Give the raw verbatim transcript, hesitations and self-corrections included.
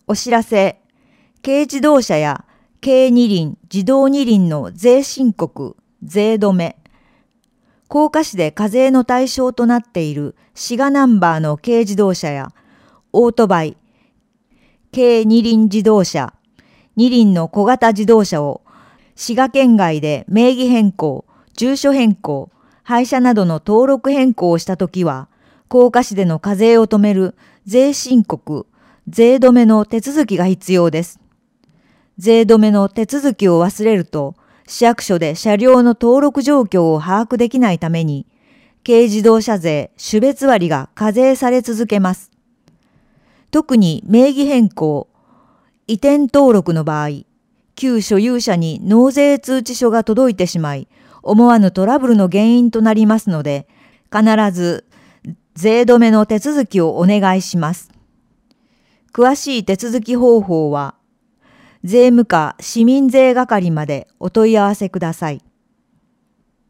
お知らせ、軽自動車や軽二輪、自動二輪の税申告、税止め。甲賀市で課税の対象となっている滋賀ナンバーの軽自動車やオートバイ、軽二輪自動車、二輪の小型自動車を滋賀県外で名義変更、住所変更、廃車などの登録変更をしたときは、甲賀市での課税を止める税申告、税止めの手続きが必要です。税止めの手続きを忘れると、市役所で車両の登録状況を把握できないために、軽自動車税種別割が課税され続けます。特に名義変更、移転登録の場合、旧所有者に納税通知書が届いてしまい、思わぬトラブルの原因となりますので、必ず税止めの手続きをお願いします。詳しい手続き方法は、税務課市民税係までお問い合わせください。